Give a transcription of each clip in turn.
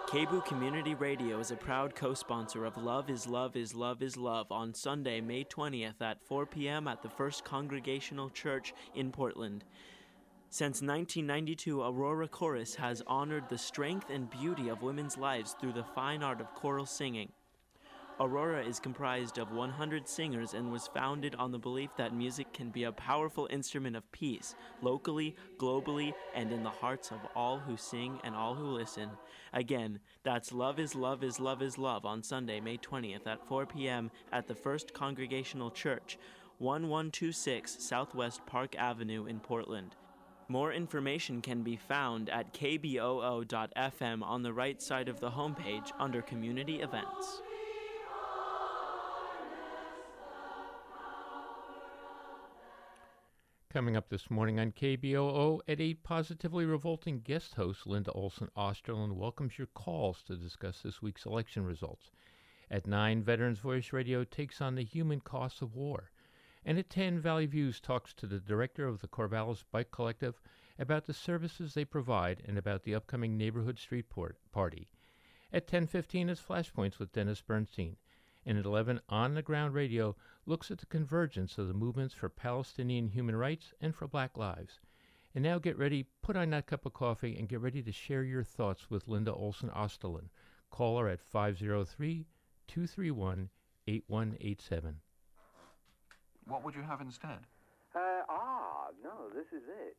KBOO Community Radio is a proud co-sponsor of Love is Love is Love is Love on Sunday, May 20th at 4 p.m. at the First Congregational Church in Portland. Since 1992, Aurora Chorus has honored the strength and beauty of women's lives through the fine art of choral singing. Aurora is comprised of 100 singers and was founded on the belief that music can be a powerful instrument of peace, locally, globally, and in the hearts of all who sing and all who listen. Again, that's Love is Love is Love is Love on Sunday, May 20th at 4 p.m. at the First Congregational Church, 1126 Southwest Park Avenue in Portland. More information can be found at kboo.fm on the right side of the homepage under Community Events. Coming up this morning on KBOO at 8, Positively Revolting guest host Linda Olson Osterlund welcomes your calls to discuss this week's election results. At 9, Veterans Voice Radio takes on the human costs of war. And at 10, Valley Views talks to the director of the Corvallis Bike Collective about the services they provide and about the upcoming neighborhood street party. At 10:15 is Flashpoints with Dennis Bernstein. And at 11, On the Ground Radio looks at the convergence of the movements for Palestinian human rights and for Black lives. And now get ready, put on that cup of coffee, and get ready to share your thoughts with Linda Olson Osterlund. Call her at 503-231-8187. What would you have instead? No, this is it.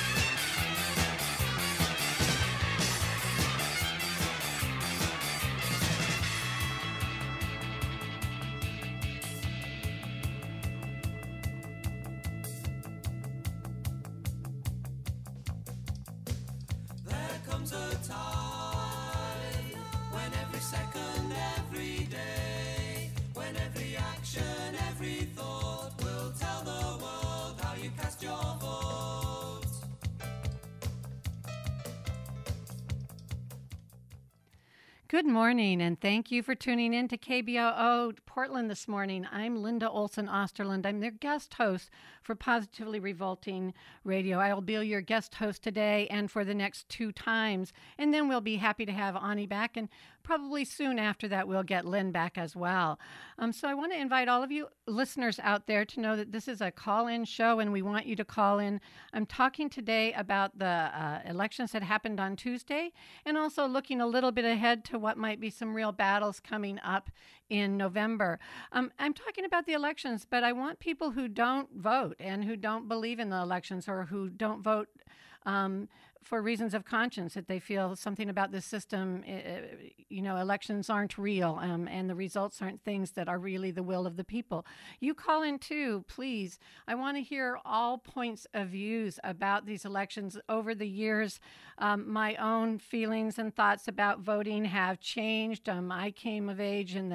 Comes a time when every second, every day, when every action, every thought will tell the world how you cast your vote. Good morning, and thank you for tuning in to KBOO Portland this morning. I'm Linda Olson Osterlund. I'm their guest host for Positively Revolting Radio. I will be your guest host today and for the next 2 times, and then we'll be happy to have Ani back, and probably soon after that we'll get Lynn back as well. So I want to invite all of you listeners out there to know that this is a call-in show, and we want you to call in. I'm talking today about the elections that happened on Tuesday, and also looking a little bit ahead to what might be some real battles coming up in November. I'm talking about the elections, but I want people who don't vote and who don't believe in the elections or who don't vote for reasons of conscience, that they feel something about this system, elections aren't real and the results aren't things that are really the will of the people. You call in too, please. I want to hear all points of views about these elections. Over the years, my own feelings and thoughts about voting have changed. I came of age in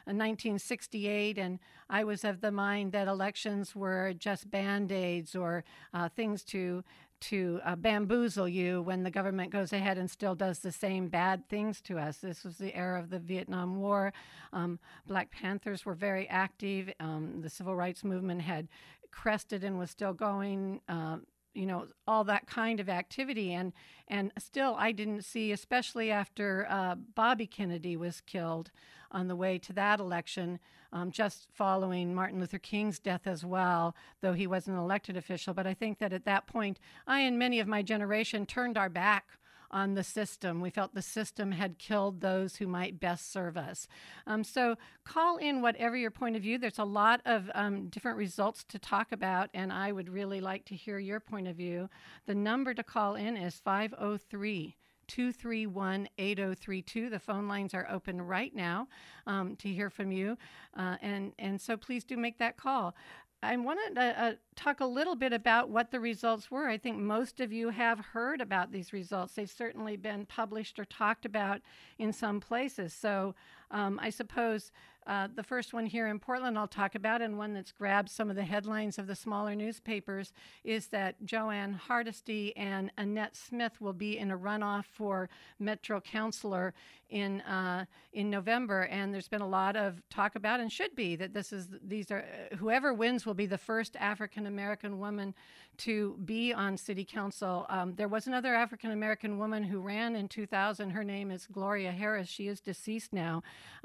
1968, and I was of the mind that elections were just Band-Aids or things to bamboozle you when the government goes ahead and still does the same bad things to us. This was the era of the Vietnam War. Black Panthers were very active. The civil rights movement had crested and was still going. All that kind of activity. And still, I didn't see, especially after Bobby Kennedy was killed on the way to that election, just following Martin Luther King's death as well, though he wasn't an elected official. But I think that at that point, I and many of my generation turned our back on the system. We felt the system had killed those who might best serve us. So call in whatever your point of view. There's a lot of different results to talk about, and I would really like to hear your point of view. The number to call in is 503-231-8032. The phone lines are open right now to hear from you, and so please do make that call. I wanted to talk a little bit about what the results were. I think most of you have heard about these results. They've certainly been published or talked about in some places. So I suppose The first one here in Portland I'll talk about, and one that's grabbed some of the headlines of the smaller newspapers, is that Joanne Hardesty and Annette Smith will be in a runoff for Metro Councilor in November. And there's been a lot of talk about, and should be, that whoever wins will be the first African American woman to be on City Council. There was another African American woman who ran in 2000. Her name is Gloria Harris. She is deceased now.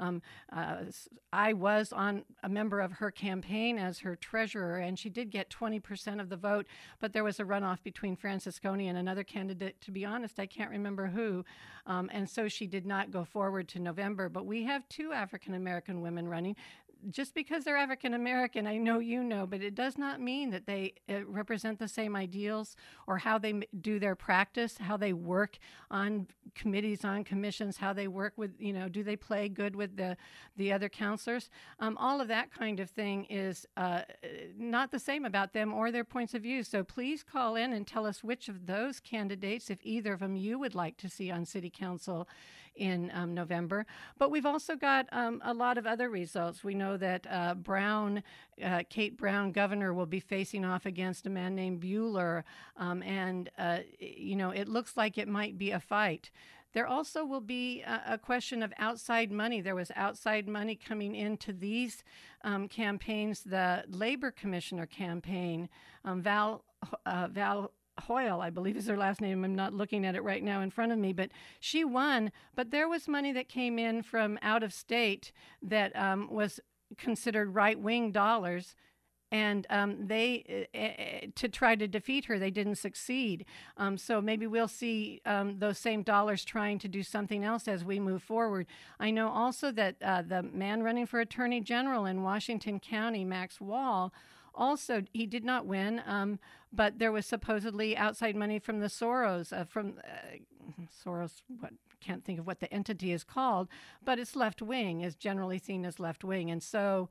I was a member of her campaign as her treasurer, and she did get 20% of the vote, but there was a runoff between Francesconi and another candidate. To be honest, I can't remember who, and so she did not go forward to November. But we have two African American women running. Just because they're African American, I know you know, but it does not mean that they represent the same ideals or how they do their practice, how they work on committees, on commissions, how they work with, do they play good with the other counselors? All of that kind of thing is not the same about them or their points of view. So please call in and tell us which of those candidates, if either of them you would like to see on City Council in November. But we've also got a lot of other results. We know that Kate Brown, governor, will be facing off against a man named Bueller, and it looks like it might be a fight. There also will be a question of outside money. There was outside money coming into these campaigns. The Labor Commissioner campaign, Val Hoyle, I believe is her last name. I'm not looking at it right now in front of me, but she won. But there was money that came in from out of state that was considered right-wing dollars, and to try to defeat her, they didn't succeed. So maybe we'll see those same dollars trying to do something else as we move forward. I know also that the man running for Attorney General in Washington County, Max Wall, also, he did not win, but there was supposedly outside money from the Soros, Soros, can't think of what the entity is called, but it's left-wing, is generally seen as left-wing. And so,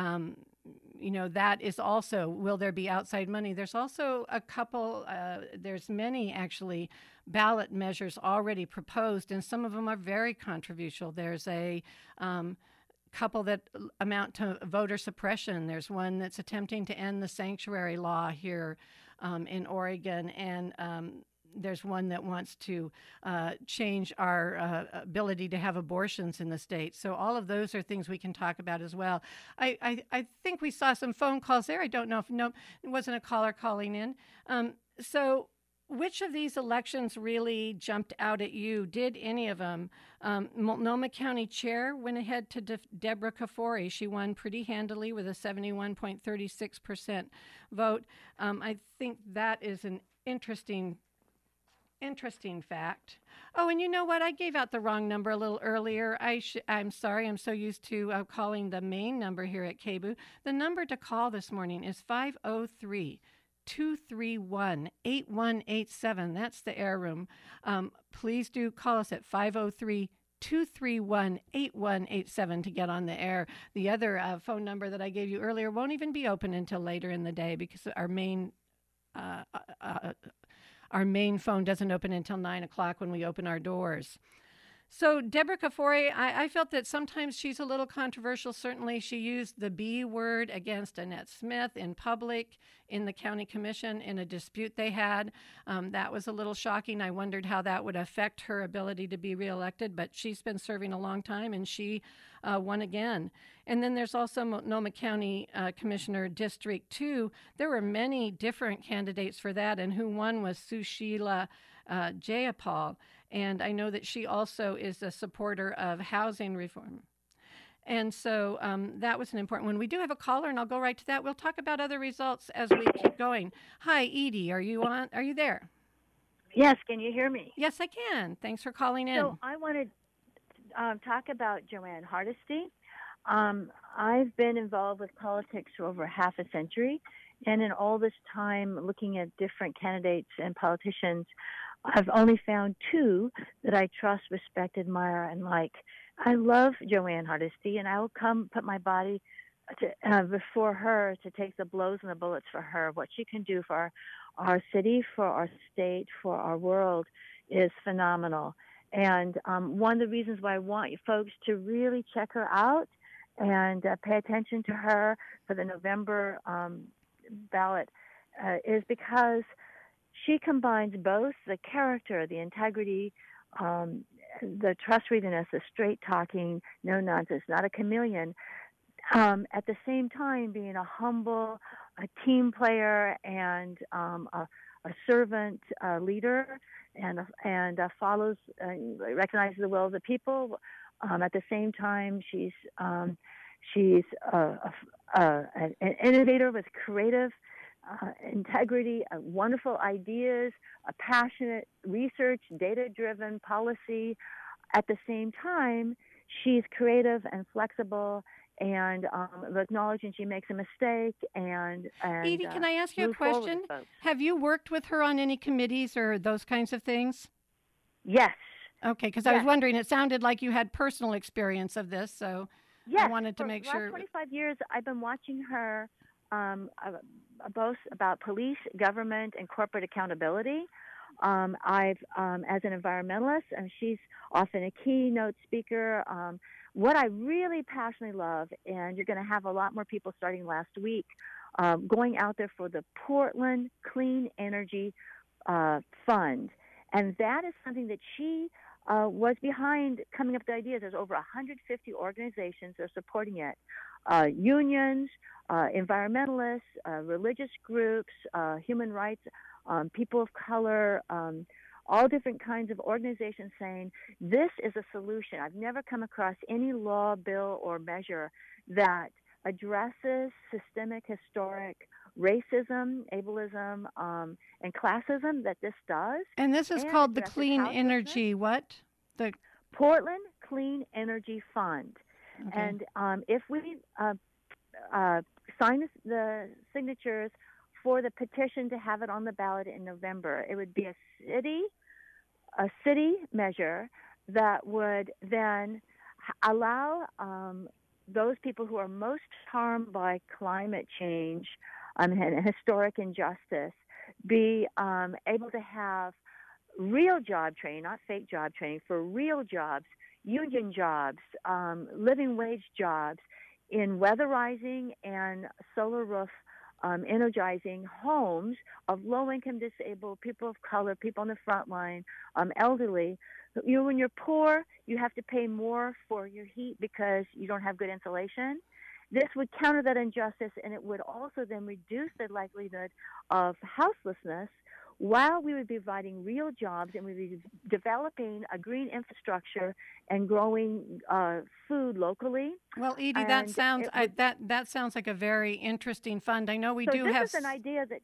that is also, will there be outside money? There's also a couple, there's many actually ballot measures already proposed, and some of them are very controversial. There's a couple that amount to voter suppression. There's one that's attempting to end the sanctuary law here in Oregon, and there's one that wants to change our ability to have abortions in the state. So all of those are things we can talk about as well. I think we saw some phone calls there. I don't know if it wasn't a caller calling in. So which of these elections really jumped out at you? Did any of them? Multnomah County Chair went ahead to Deborah Kafori. She won pretty handily with a 71.36% vote. I think that is an interesting fact. Oh, and you know what? I gave out the wrong number a little earlier. I'm sorry. I'm so used to calling the main number here at KBOO. The number to call this morning is 503-231-8187. That's the air room. Please do call us at 503-231-8187 to get on the air. The other phone number that I gave you earlier won't even be open until later in the day because our main phone doesn't open until 9 o'clock when we open our doors. So Deborah Kafori, I felt that sometimes she's a little controversial. Certainly she used the B word against Annette Smith in public in the county commission in a dispute they had. That was a little shocking. I wondered how that would affect her ability to be reelected, but she's been serving a long time and she won again. And then there's also Multnomah County Commissioner District 2. There were many different candidates for that, and who won was Sushila Jayapal. And I know that she also is a supporter of housing reform. And so that was an important one. We do have a caller, and I'll go right to that. We'll talk about other results as we keep going. Hi, Edie. Are you on? Are you there? Yes. Can you hear me? Yes, I can. Thanks for calling in. So I want to talk about Joanne Hardesty. I've been involved with politics for over half a century. And in all this time looking at different candidates and politicians, I've only found two that I trust, respect, admire, and like. I love Joanne Hardesty, and I will come put my body before her to take the blows and the bullets for her. What she can do for our city, for our state, for our world is phenomenal. And one of the reasons why I want you folks to really check her out and pay attention to her for the November ballot is because she combines both the character, the integrity, the trustworthiness, the straight talking, no nonsense, not a chameleon, at the same time being a humble, a team player, and a servant leader, and follows, recognizes the will of the people. At the same time, she's an innovator with creative integrity, wonderful ideas, a passionate research, data-driven policy. At the same time, she's creative and flexible, and acknowledging she makes a mistake. And Edie, can I ask you a question? Have you worked with her on any committees or those kinds of things? Yes. Okay, because I was wondering, it sounded like you had personal experience of this, so yes, I wanted to make sure. For the last 25 years, I've been watching her both about police, government, and corporate accountability. I've, as an environmentalist, and she's often a keynote speaker. What I really passionately love, and you're going to have a lot more people starting last week, going out there for the Portland Clean Energy Fund. And that is something that she was behind coming up with the ideas. There's over 150 organizations that are supporting it. Unions, environmentalists, religious groups, human rights, people of color, all different kinds of organizations saying this is a solution. I've never come across any law, bill, or measure that addresses systemic, historic racism, ableism, and classism that this does. And this is called the Clean Energy what? The Portland Clean Energy Fund. Okay. And if we sign the signatures for the petition to have it on the ballot in November, it would be a city measure that would then allow those people who are most harmed by climate change and historic injustice be able to have real job training, not fake job training, for real jobs, union jobs, living wage jobs in weatherizing and solar roof energizing homes of low-income disabled, people of color, people on the front line, elderly. When you're poor, you have to pay more for your heat because you don't have good insulation. This would counter that injustice, and it would also then reduce the likelihood of houselessness, while we would be providing real jobs, and we'd be developing a green infrastructure and growing food locally. Well, Edie, that sounds that sounds like a very interesting fund. I know we do have. This is an idea that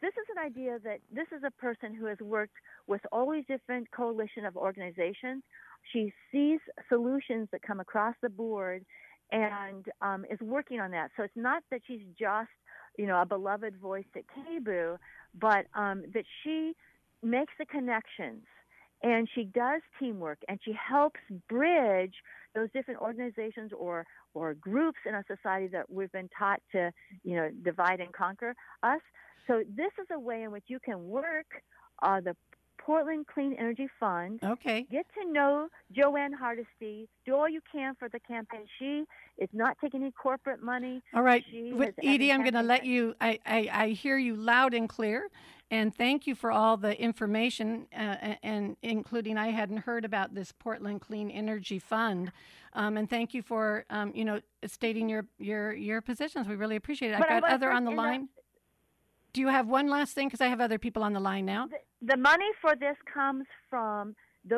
this is a person who has worked with all these different coalition of organizations. She sees solutions that come across the board, and is working on that. So it's not that she's just a beloved voice at KBOO, but that she makes the connections, and she does teamwork, and she helps bridge those different organizations or groups in our society that we've been taught to, divide and conquer us. So this is a way in which you can work the Portland Clean Energy Fund. Okay. Get to know Joanne Hardesty. Do all you can for the campaign. She is not taking any corporate money. All right. Edie, I'm going to let you, I hear you loud and clear, and thank you for all the information, and including I hadn't heard about this Portland Clean Energy Fund. And thank you for, stating your positions. We really appreciate it. I've got other on the line. Do you have one last thing? Because I have other people on the line now. The money for this comes from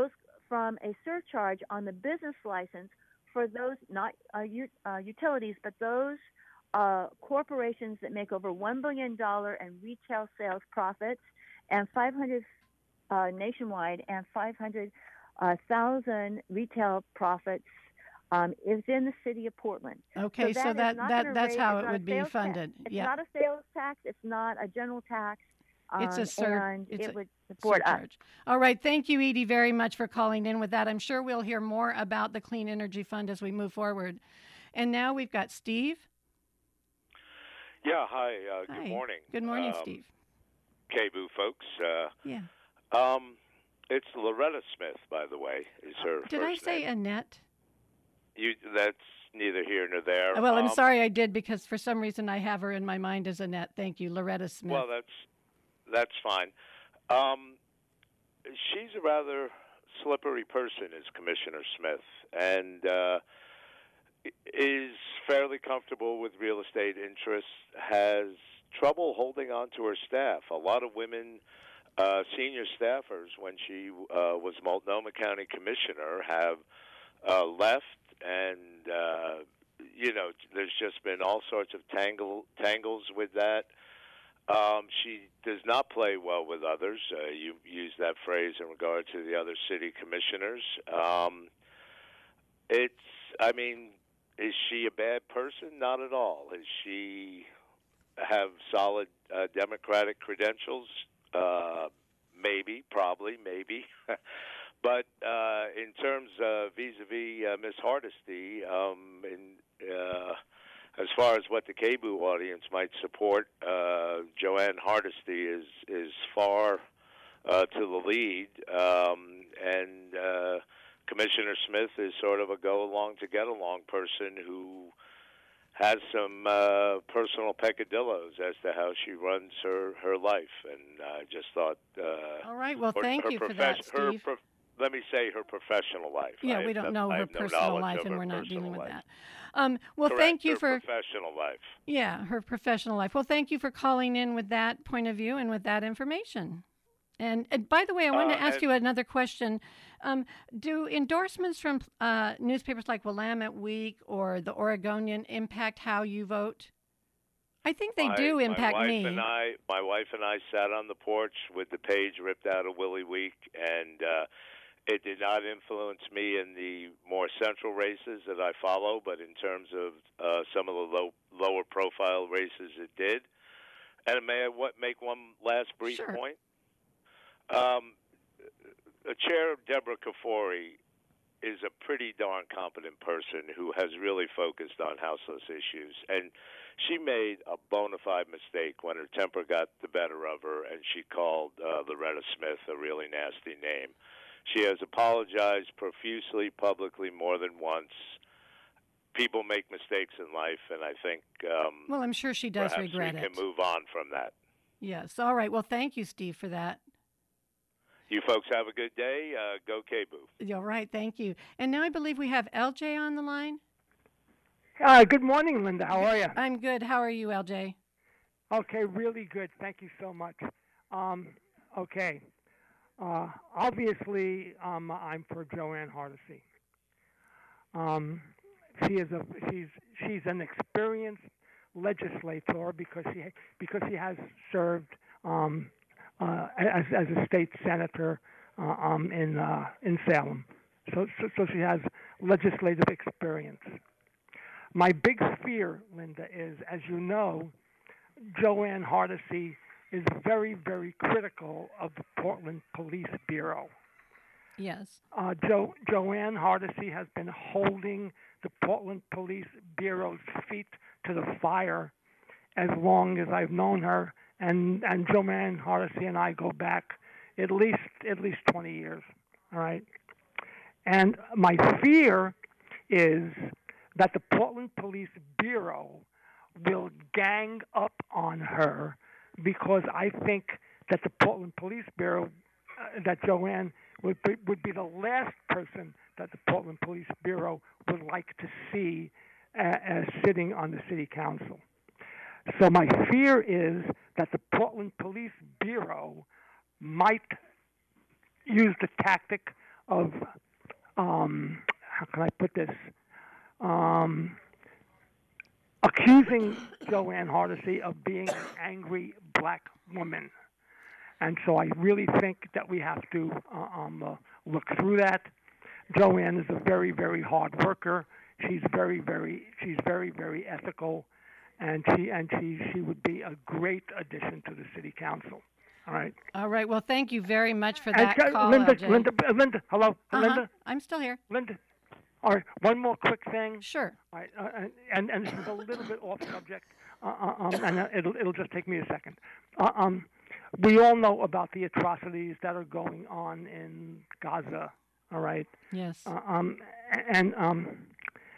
a surcharge on the business license for those, not utilities, but those corporations that make over $1 billion in retail sales profits, and 500 nationwide, and 500,000 retail profits is in the city of Portland. Okay, so that's how it would be funded. It's not a sales tax. It's not a general tax. It's a surcharge. It would support us. All right. Thank you, Edie, very much for calling in with that. I'm sure we'll hear more about the Clean Energy Fund as we move forward. And now we've got Steve. Yeah, hi. Good morning. Good morning, Steve. KBOO folks. Yeah. It's Loretta Smith, by the way, is her Did first I say name. Annette? That's neither here nor there. Well, I'm sorry I did, because for some reason I have her in my mind as Annette. Thank you, Loretta Smith. Well, that's fine. She's a rather slippery person, is Commissioner Smith, and is fairly comfortable with real estate interests, has trouble holding on to her staff. A lot of women, senior staffers, when she was Multnomah County Commissioner, have left, and there's just been all sorts of tangles with that. She does not play well with others. You used that phrase in regard to the other city commissioners. Is she a bad person? Not at all. Is she have solid Democratic credentials? Maybe, probably, maybe. But in terms of vis-a-vis Ms. Hardesty, as far as what the KBOO audience might support, Joanne Hardesty is far to the lead, and Commissioner Smith is sort of a go-along-to-get-along person who has some personal peccadillos as to how she runs her life, and I just thought... All right, well, thank you for that, Steve. Let me say her professional life. Yeah, we don't know her personal life, and we're not dealing with that. Well, Correct, thank you her for professional life. Yeah, her professional life. Well, thank you for calling in with that point of view and with that information. And by the way, I want to ask you another question. Do endorsements from newspapers like Willamette Week or the Oregonian impact how you vote? I think they do impact me. My wife and I sat on the porch with the page ripped out of Willie Week, and it did not influence me in the more central races that I follow, but in terms of some of the lower profile races, it did. And may I make one last brief point? Chair Deborah Kafori is a pretty darn competent person who has really focused on houseless issues. And she made a bona fide mistake when her temper got the better of her and she called Loretta Smith a really nasty name. She has apologized profusely, publicly, more than once. People make mistakes in life, and I think well, I'm sure she does regret it. We can move on from that. Yes. All right. Well, thank you, Steve, for that. You folks have a good day. Go KBOO. All right. Thank you. And now I believe we have LJ on the line. Good morning, Linda. How are you? I'm good. How are you, LJ? Okay, really good. Thank you so much. Okay. Obviously, I'm for Joanne Hardesty. She's an experienced legislator because she has served as a state senator in Salem. So she has legislative experience. My big fear, Linda, is, as you know, Joanne Hardesty is very, very critical of the Portland Police Bureau. Yes. Joanne Hardesty has been holding the Portland Police Bureau's feet to the fire as long as I've known her, and Joanne Hardesty and I go back at least 20 years. All right. And my fear is that the Portland Police Bureau will gang up on her, because I think that the Portland Police Bureau, that Joanne would be the last person that the Portland Police Bureau would like to see as sitting on the city council. So my fear is that the Portland Police Bureau might use the tactic of, how can I put this, accusing Joanne Hardesty of being an angry black woman. And so I really think that we have to look through that. Joanne is a very, very hard worker. She's very, very ethical, and she would be a great addition to the city council. All right. All right. Well, thank you very much for that call, Linda, LJ. Linda, hello, Linda. I'm still here. Linda. All right. One more quick thing. Sure. All right, and this is a little bit off subject, and it'll just take me a second. We all know about the atrocities that are going on in Gaza. All right. Yes.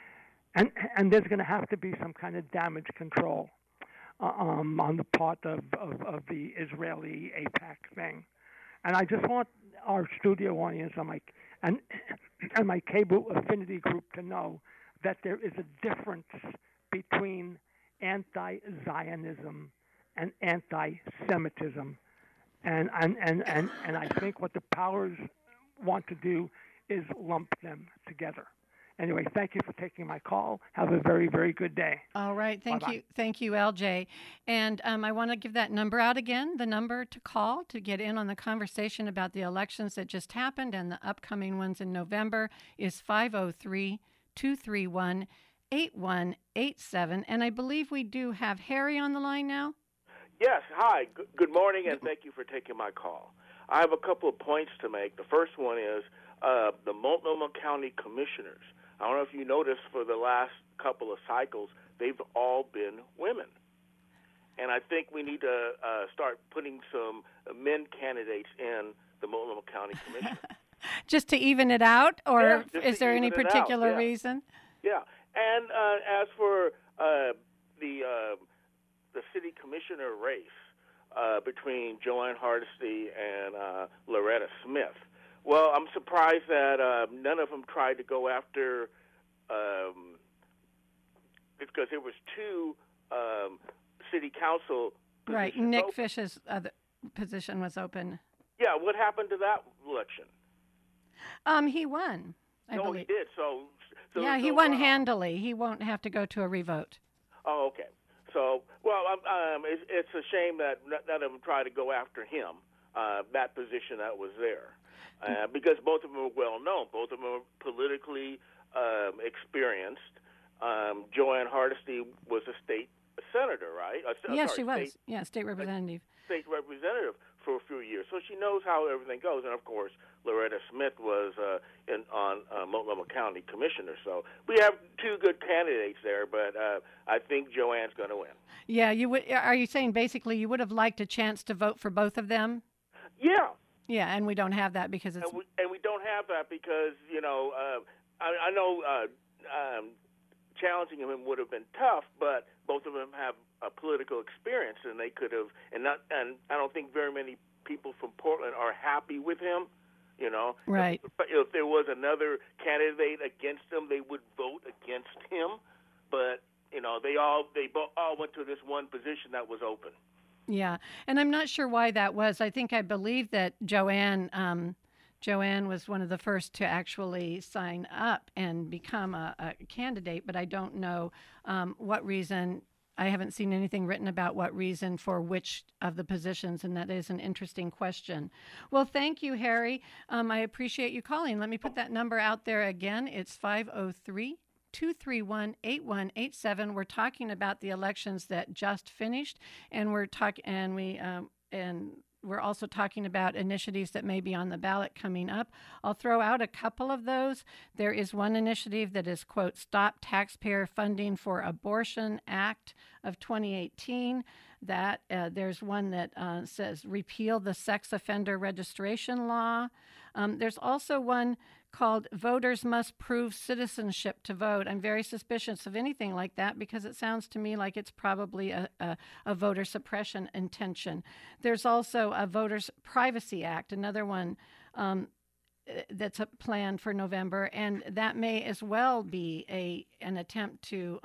and there's going to have to be some kind of damage control on the part of the Israeli AIPAC thing. And I just want our studio audience and my cable affinity group to know that there is a difference between anti-Zionism and anti-Semitism. And I think what the powers want to do is lump them together. Anyway, thank you for taking my call. Have a very, very good day. All right. Bye-bye. Thank you, LJ. And I want to give that number out again, the number to call to get in on the conversation about the elections that just happened and the upcoming ones in November is 503-231-8187. And I believe we do have Harry on the line now. Yes, hi. Good morning, and thank you for taking my call. I have a couple of points to make. The first one is the Multnomah County Commissioners. I don't know if you noticed for the last couple of cycles, they've all been women. And I think we need to start putting some men candidates in the Multnomah County Commission. Just to even it out, or Yeah, is there any particular reason? Yeah. And as for the city commissioner race between Joanne Hardesty and Loretta Smith, well, I'm surprised that none of them tried to go after, because there was two city council positions. Right, Nick open. Fish's other position was open. Yeah, what happened to that election? He won, I No, believe. he did. So Yeah, he won handily. He won't have to go to a revote. Oh, okay. So, well, it's a shame that none of them tried to go after him, that position that was there, because both of them are well known. Both of them are politically experienced. Joanne Hardesty was a state senator, right? Yes, she was. State representative. State representative for a few years, so she knows how everything goes. And of course, Loretta Smith was on Multnomah County Commissioner. So we have two good candidates there, but I think Joanne's going to win. Yeah, you would. Are you saying basically you would have liked a chance to vote for both of them? Yeah. Yeah, and we don't have that because it's. And we don't have that because I know challenging him would have been tough, but both of them have a political experience, and they could have. And I don't think very many people from Portland are happy with him. Right. If there was another candidate against him, they would vote against him. But they all went to this one position that was open. Yeah, and I'm not sure why that was. I believe that Joanne was one of the first to actually sign up and become a candidate, but I don't know what reason. I haven't seen anything written about what reason for which of the positions, and that is an interesting question. Well, thank you, Harry. I appreciate you calling. Let me put that number out there again. It's 503-231-8187. We're talking about the elections that just finished, and we're also talking about initiatives that may be on the ballot coming up. I'll throw out a couple of those. There is one initiative that is, quote, Stop Taxpayer Funding for Abortion Act of 2018. That there's one that says repeal the sex offender registration law. There's also one called Voters Must Prove Citizenship to Vote. I'm very suspicious of anything like that because it sounds to me like it's probably a voter suppression intention. There's also a Voters Privacy Act, another one that's a plan for November, and that may as well be an attempt to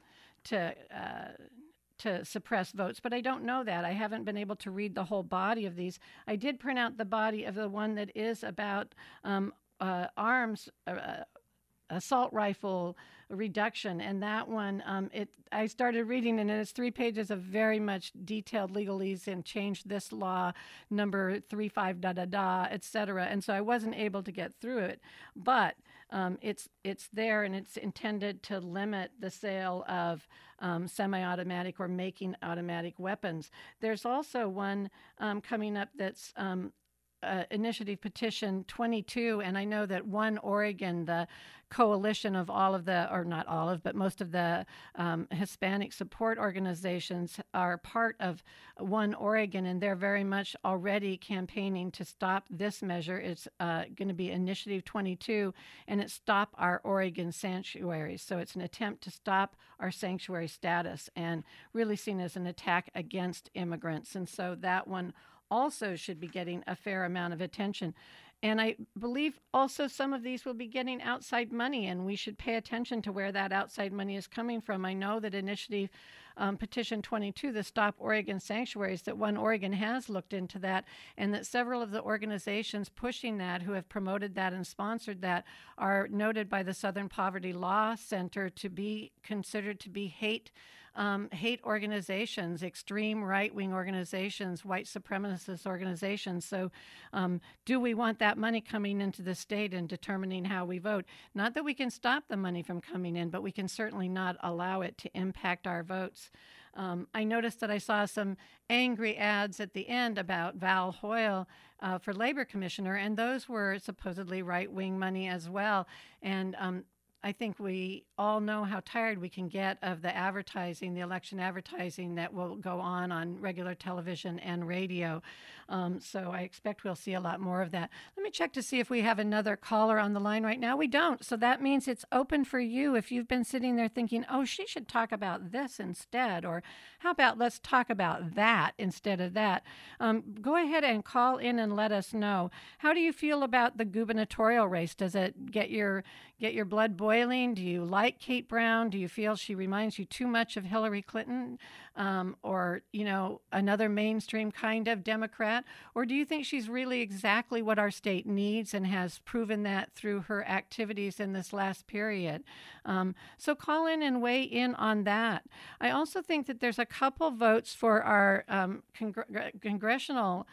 suppress votes, but I don't know that. I haven't been able to read the whole body of these. I did print out the body of the one that is about arms, assault rifle reduction, and that one, I started reading, and it's 3 pages of very much detailed legalese and changed this law, number 35, etc. And so I wasn't able to get through it, but it's there, and it's intended to limit the sale of semi-automatic or making automatic weapons. There's also one coming up that's initiative petition 22, and I know that One Oregon, the coalition of all of the, or not all of, but most of the Hispanic support organizations are part of One Oregon, and they're very much already campaigning to stop this measure. It's going to be Initiative 22, and it's Stop Our Oregon Sanctuaries. So it's an attempt to stop our sanctuary status and really seen as an attack against immigrants. And so that one also should be getting a fair amount of attention. And I believe also some of these will be getting outside money, and we should pay attention to where that outside money is coming from. I know that Initiative Petition 22, the Stop Oregon Sanctuaries, that One Oregon has looked into that, and that several of the organizations pushing that, who have promoted that and sponsored that, are noted by the Southern Poverty Law Center to be considered to be hate organizations, extreme right-wing organizations, white supremacist organizations. So do we want that money coming into the state and determining how we vote? Not that we can stop the money from coming in, but we can certainly not allow it to impact our votes. I noticed that I saw some angry ads at the end about Val Hoyle for Labor Commissioner, and those were supposedly right-wing money as well. And I think we all know how tired we can get of the advertising, the election advertising that will go on regular television and radio. So I expect we'll see a lot more of that. Let me check to see if we have another caller on the line right now. We don't. So that means it's open for you if you've been sitting there thinking, oh, she should talk about this instead, or how about let's talk about that instead of that. Go ahead and call in and let us know. How do you feel about the gubernatorial race? Does it get your blood boiling? Do you like Kate Brown? Do you feel she reminds you too much of Hillary Clinton, or another mainstream kind of Democrat? Or do you think she's really exactly what our state needs and has proven that through her activities in this last period? So call in and weigh in on that. I also think that there's a couple votes for our congressional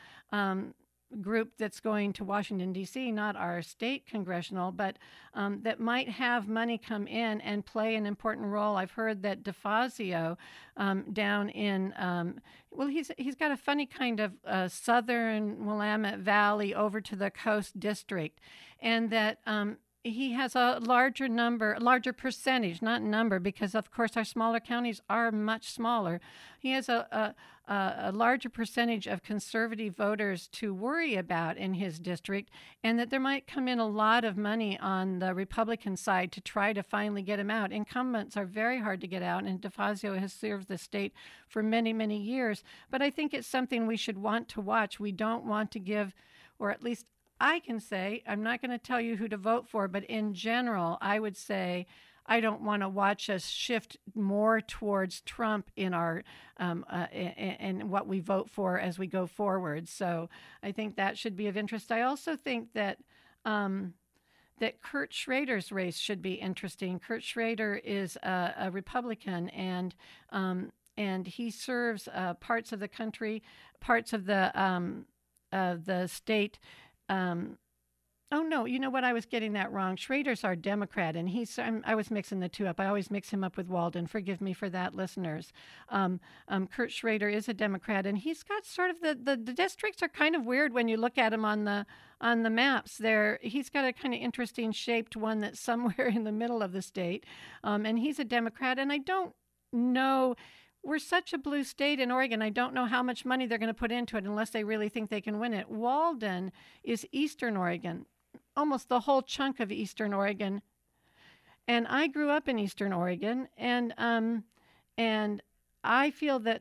group that's going to Washington, D.C., not our state congressional, but that might have money come in and play an important role. I've heard that DeFazio down in, he's got a funny kind of southern Willamette Valley over to the Coast District, and that he has a larger percentage, not number, because of course our smaller counties are much smaller. He has a larger percentage of conservative voters to worry about in his district, and that there might come in a lot of money on the Republican side to try to finally get him out. Incumbents are very hard to get out, and DeFazio has served the state for many, many years. But I think it's something we should want to watch. We don't want to give, or at least I can say, I'm not going to tell you who to vote for, but in general, I would say I don't want to watch us shift more towards Trump in our in what we vote for as we go forward. So I think that should be of interest. I also think that that Kurt Schrader's race should be interesting. Kurt Schrader is a Republican, and he serves parts of the country, parts of the state. Oh, no, you know what? I was getting that wrong. Schrader's our Democrat, and I was mixing the two up. I always mix him up with Walden. Forgive me for that, listeners. Kurt Schrader is a Democrat, and he's got sort of the districts are kind of weird when you look at him on the maps. He's got a kind of interesting shaped one that's somewhere in the middle of the state, and he's a Democrat, and I don't know. We're such a blue state in Oregon. I don't know how much money they're going to put into it unless they really think they can win it. Walden is Eastern Oregon, almost the whole chunk of Eastern Oregon. And I grew up in Eastern Oregon, and I feel that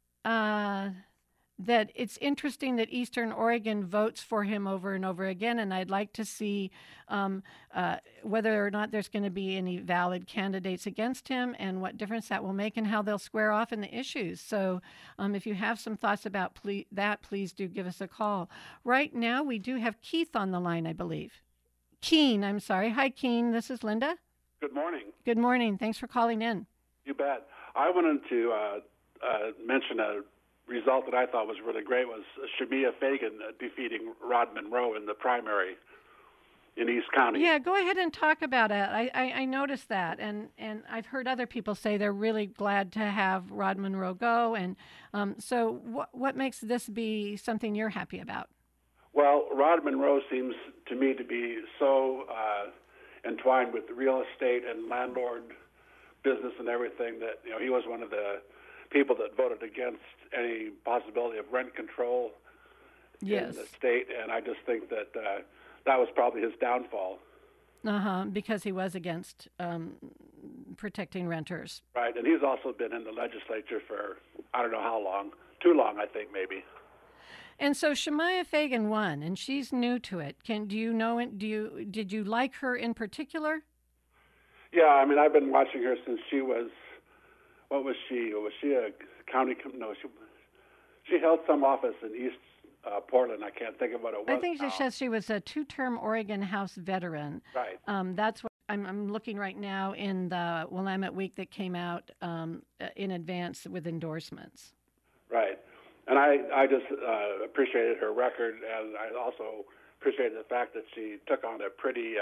that it's interesting that Eastern Oregon votes for him over and over again, and I'd like to see whether or not there's going to be any valid candidates against him and what difference that will make and how they'll square off in the issues. So if you have some thoughts about that, please do give us a call. Right now, we do have Keith on the line, I believe. Keen, I'm sorry. Hi, Keen. This is Linda. Good morning. Good morning. Thanks for calling in. You bet. I wanted to mention a result that I thought was really great was Shemia Fagan defeating Rod Monroe in the primary in East County. Yeah, go ahead and talk about it. I noticed that, and I've heard other people say they're really glad to have Rod Monroe go. And so what makes this be something you're happy about? Well, Rod Monroe seems to me to be so entwined with real estate and landlord business and everything that he was one of the people that voted against any possibility of rent control in the state, and I just think that that was probably his downfall. Because he was against protecting renters. Right, and he's also been in the legislature for I don't know how long. Too long, I think, maybe. And so Shemaiah Fagan won, and she's new to it. Do you know? Did you like her in particular? Yeah, I mean, I've been watching her since she was. What was she? Was she a county? No, she held some office in East Portland. I can't think of what it was. I think she says she was a 2-term Oregon House veteran. Right. That's what I'm looking right now in the Willamette Week that came out in advance with endorsements. Right. And I just appreciated her record, and I also appreciated the fact that she took on a pretty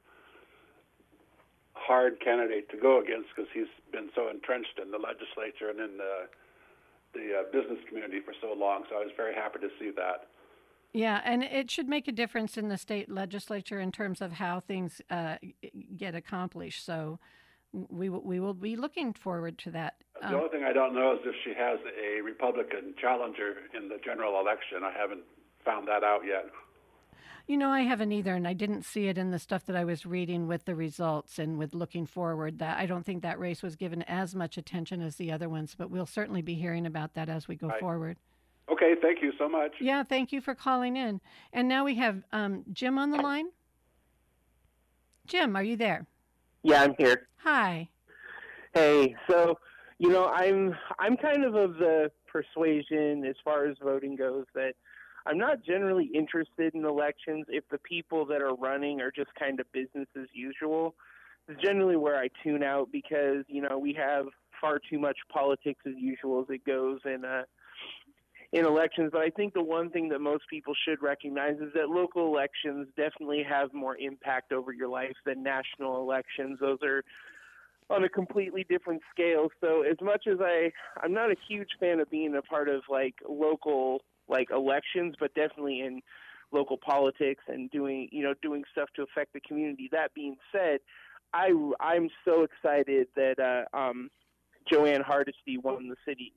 hard candidate to go against because he's been so entrenched in the legislature and in the business community for so long. So I was very happy to see that. Yeah, and it should make a difference in the state legislature in terms of how things get accomplished. So we will be looking forward to that. The only thing I don't know is if she has a Republican challenger in the general election. I haven't found that out yet. I haven't either, and I didn't see it in the stuff that I was reading with the results and with looking forward. That I don't think that race was given as much attention as the other ones, but we'll certainly be hearing about that as we go forward. Okay, thank you so much. Yeah, thank you for calling in. And now we have Jim on the line. Jim, are you there? Yeah, I'm here. Hi. Hey, so I'm kind of the persuasion as far as voting goes that I'm not generally interested in elections if the people that are running are just kind of business as usual. It's generally where I tune out because, we have far too much politics as usual as it goes in elections. But I think the one thing that most people should recognize is that local elections definitely have more impact over your life than national elections. Those are on a completely different scale. So as much as I'm not a huge fan of being a part of local elections, but definitely in local politics and doing stuff to affect the community. That being said, I'm so excited that Joanne Hardesty won the city,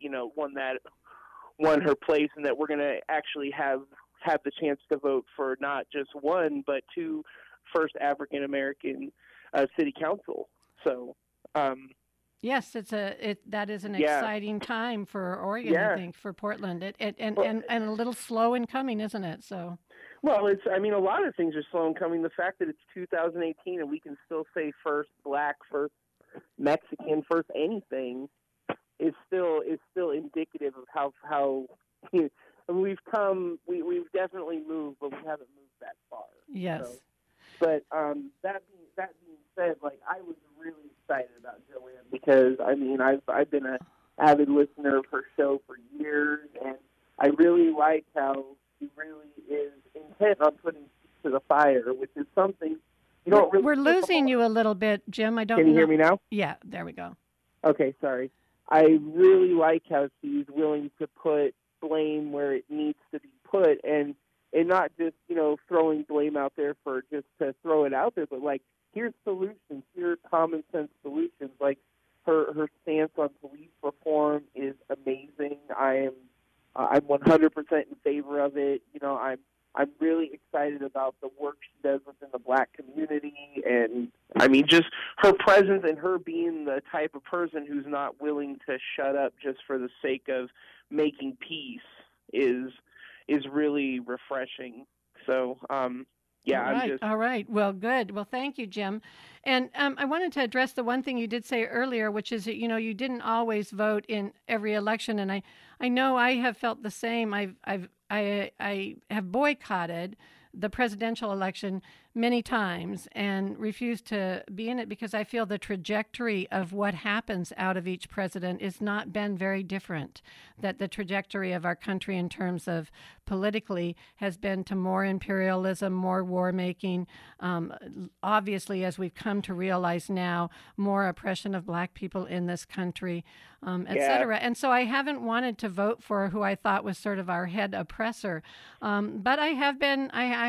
won her place, and that we're going to actually have the chance to vote for not just one but two first African American city council. So. Yes, that is an exciting time for Oregon. I think for Portland, and a little slow in coming, isn't it? So. Well, a lot of things are slow in coming. The fact that it's 2018 and we can still say first Black, first Mexican, first anything is still indicative of how we've come. We've definitely moved, but we haven't moved that far. Yes. So, but that being said, I was really excited about Joanne because I've been an avid listener of her show for years, and I really like how she really is intent on putting to the fire, which is something you don't really. We're losing you a little bit, Jim. I don't. Can you hear me now? Yeah, there we go. Okay, sorry. I really like how she's willing to put blame where it needs to be put, and not just throwing blame out there for just to throw it out there, but here's solutions. Here's common sense solutions. Her stance on police reform is amazing. I'm 100% in favor of it. I'm really excited about the work she does within the Black community, and just her presence and her being the type of person who's not willing to shut up just for the sake of making peace is really refreshing. So. Yeah, all right. Well, good. Well, thank you, Jim. And I wanted to address the one thing you did say earlier, which is that, you didn't always vote in every election. And I know I have felt the same. I have boycotted the presidential election many times and refuse to be in it because I feel the trajectory of what happens out of each president has not been very different. That the trajectory of our country in terms of politically has been to more imperialism, more war making, obviously, as we've come to realize now, more oppression of black people in this country, et cetera. And so I haven't wanted to vote for who I thought was sort of our head oppressor. But I have been,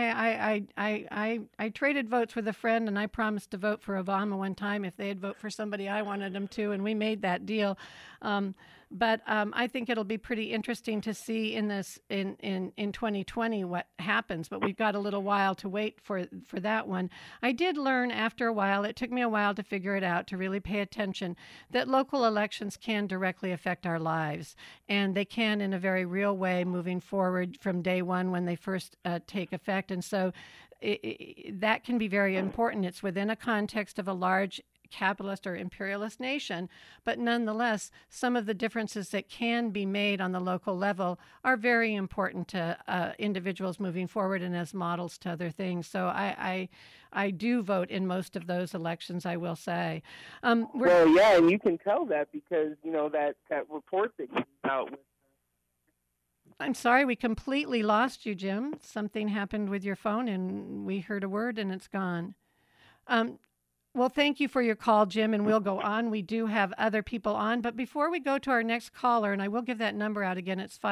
I traded votes with a friend, and I promised to vote for Obama one time if they'd vote for somebody I wanted them to, and we made that deal. But I think it'll be pretty interesting to see in 2020 what happens. But we've got a little while to wait for that one. I did learn after a while, it took me a while to figure it out, to really pay attention, that local elections can directly affect our lives. And they can in a very real way moving forward from day one when they first take effect. And so that can be very important. It's within a context of a large capitalist or imperialist nation, but nonetheless, some of the differences that can be made on the local level are very important to individuals moving forward and as models to other things. So I do vote in most of those elections, I will say. Well, yeah, and you can tell that because, that report that came out with. I'm sorry, we completely lost you, Jim. Something happened with your phone, and we heard a word, and it's gone. Well, thank you for your call, Jim, and we'll go on. We do have other people on, but before we go to our next caller, and I will give that number out again, it's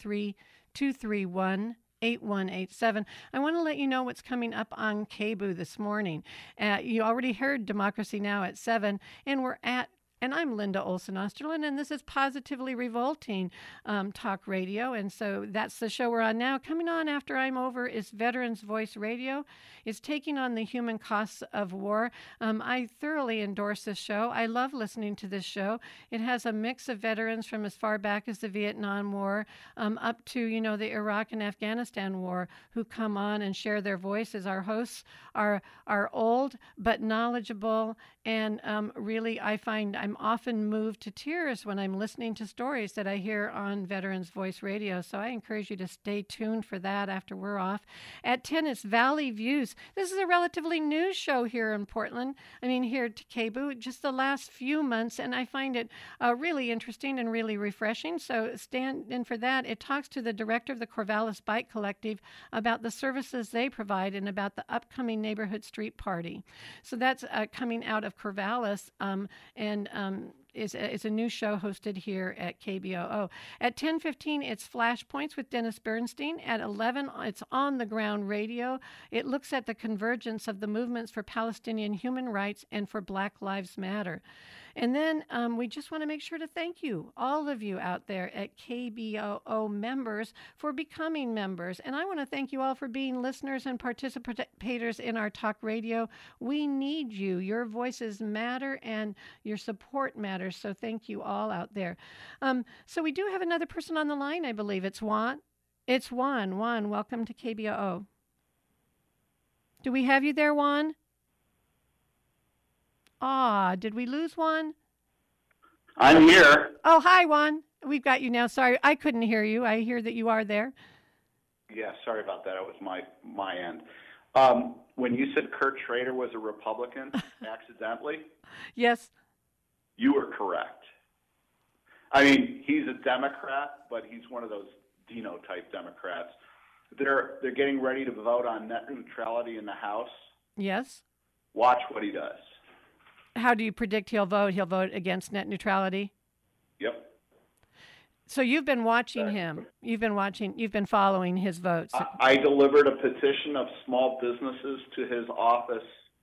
503-231-8187. I want to let you know what's coming up on KBOO this morning. You already heard Democracy Now! At 7, and I'm Linda Olson Osterlund, and this is Positively Revolting Talk Radio. And so that's the show we're on now. Coming on after I'm over is Veterans Voice Radio. It's taking on the human costs of war. I thoroughly endorse this show. I love listening to this show. It has a mix of veterans from as far back as the Vietnam War up to, the Iraq and Afghanistan War who come on and share their voices. Our hosts are old but knowledgeable, and really I find I'm often moved to tears when I'm listening to stories that I hear on Veterans Voice Radio. So I encourage you to stay tuned for that after we're off. At 10, it's Valley Views. This is a relatively new show here in Portland. Here to KBOO, just the last few months, and I find it really interesting and really refreshing. So stand in for that. It talks to the director of the Corvallis Bike Collective about the services they provide and about the upcoming neighborhood street party. So that's coming out of Corvallis, and is a new show hosted here at KBOO. At 10:15, it's Flashpoints with Dennis Bernstein. At 11, it's On the Ground Radio. It looks at the convergence of the movements for Palestinian human rights and for Black Lives Matter. And then we just want to make sure to thank you, all of you out there at KBOO members, for becoming members. And I want to thank you all for being listeners and participators in our talk radio. We need you. Your voices matter and your support matters. So thank you all out there. So we do have another person on the line, I believe. It's Juan. It's Juan. Juan, welcome to KBOO. Do we have you there, Juan? Did we lose Juan? I'm here. Oh, hi, Juan. We've got you now. Sorry, I couldn't hear you. I hear that you are there. Yeah, sorry about that. It was my end. When you said Kurt Schrader was a Republican accidentally, yes, you were correct. He's a Democrat, but he's one of those Dino-type Democrats. They're getting ready to vote on net neutrality in the House. Yes. Watch what he does. How do you predict he'll vote? He'll vote against net neutrality? Yep. So you've been watching him. You've been following his votes. I delivered a petition of small businesses to his office,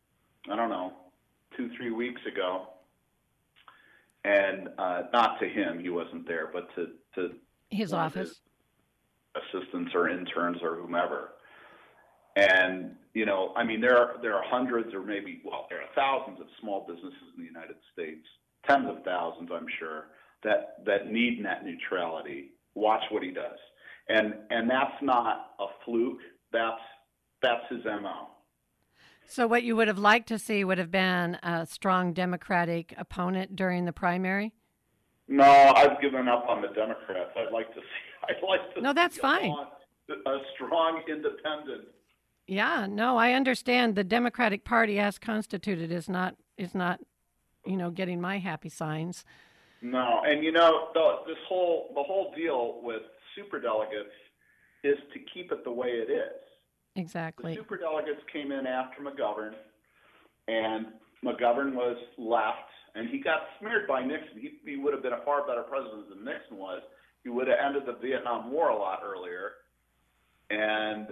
2-3 weeks ago. And not to him, he wasn't there, but to his office. His assistants or interns or whomever. And, there are hundreds or there are thousands of small businesses in the United States, tens of thousands, I'm sure, that need net neutrality. Watch what he does. And that's not a fluke. That's his MO. So what you would have liked to see would have been a strong Democratic opponent during the primary? No, I've given up on the Democrats. I'd like to No, that's fine. A strong independent Yeah, no, I understand. The Democratic Party, as constituted, is not getting my happy signs. No, and the whole deal with superdelegates is to keep it the way it is. Exactly. The superdelegates came in after McGovern, and McGovern was left, and he got smeared by Nixon. He would have been a far better president than Nixon was. He would have ended the Vietnam War a lot earlier, and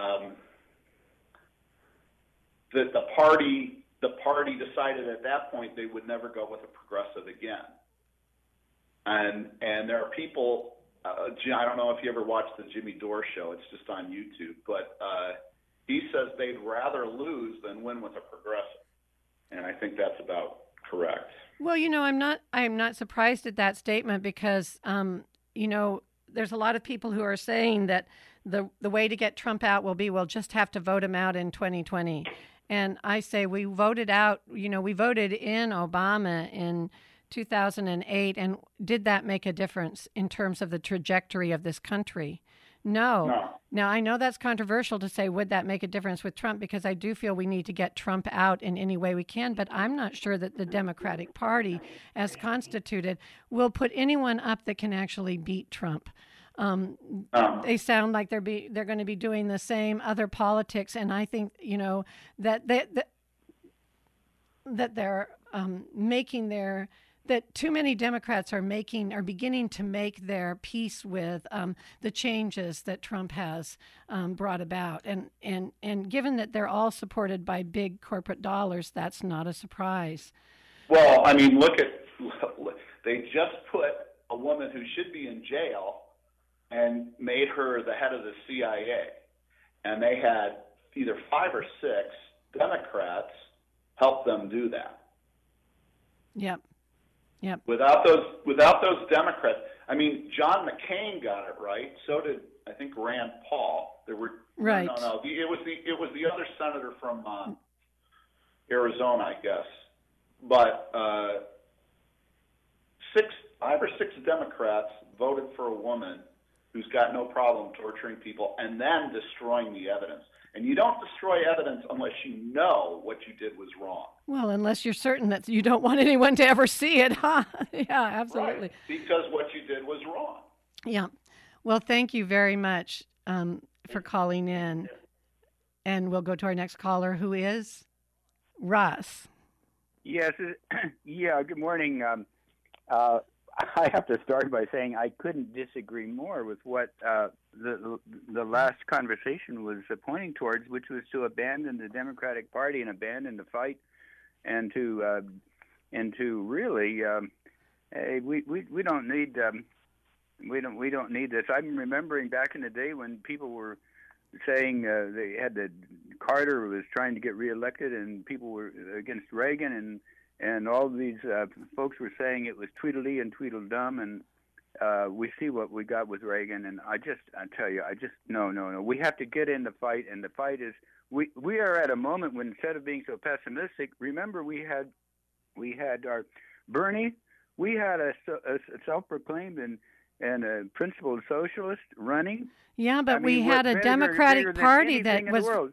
the party decided at that point they would never go with a progressive again. And there are people. I don't know if you ever watched the Jimmy Dore show. It's just on YouTube, but he says they'd rather lose than win with a progressive, and I think that's about correct. Well, I'm not surprised at that statement because, there's a lot of people who are saying that the way to get Trump out will be we'll just have to vote him out in 2020. And I say we voted in Obama in 2008, and did that make a difference in terms of the trajectory of this country? No. Now, I know that's controversial to say, would that make a difference with Trump? Because I do feel we need to get Trump out in any way we can, but I'm not sure that the Democratic Party, as constituted, will put anyone up that can actually beat Trump. They sound like they're going to be doing the same other politics, and I think that they're making their that too many Democrats are beginning to make their peace with the changes that Trump has brought about, and given that they're all supported by big corporate dollars, that's not a surprise. Well, I mean, they just put a woman who should be in jail and made her the head of the CIA, and they had either 5 or 6 Democrats help them do that. Yep. Without those Democrats, I mean, John McCain got it right. So did, I think, Rand Paul. There were right. No. It was the other senator from Arizona, I guess. But 5 or 6 Democrats voted for a woman who's got no problem torturing people and then destroying the evidence. And you don't destroy evidence unless you know what you did was wrong. Well, unless you're certain that you don't want anyone to ever see it, huh? Yeah, absolutely. Right, because what you did was wrong. Yeah. Well, thank you very much for calling in. And we'll go to our next caller, who is Russ. Yes. Yeah, good morning. I have to start by saying I couldn't disagree more with what the last conversation was pointing towards, which was to abandon the Democratic Party and abandon the fight, and to really we don't need we don't need this. I'm remembering back in the day when people were saying they had Carter was trying to get reelected and people were against Reagan, and all these folks were saying it was Tweedledee and Tweedledum, and we see what we got with Reagan. And I tell you, no. We have to get in the fight, and the fight is we are at a moment when instead of being so pessimistic, remember we had our Bernie, we had a self-proclaimed and a principled socialist running. Yeah, but we had a Democratic Party that